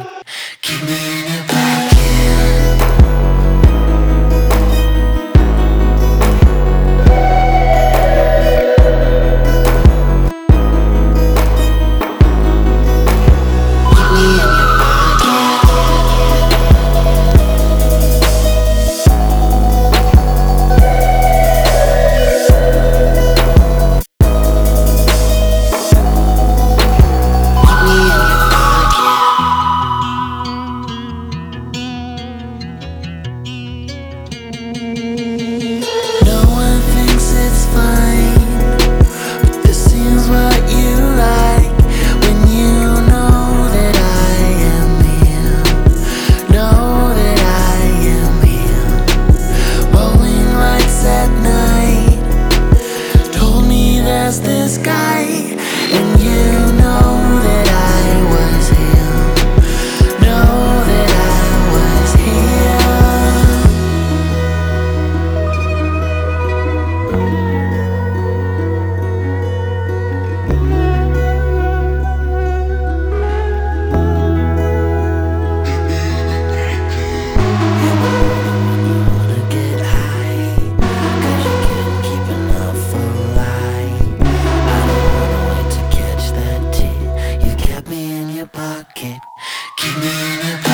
Keep me in your pocket. No one thinks it's fine, but this seems what you like. When you know that I am here, know that I am here. Rolling lights at night told me there's this guy, and you know that I was him, know that I was here. Pocket, keep me in your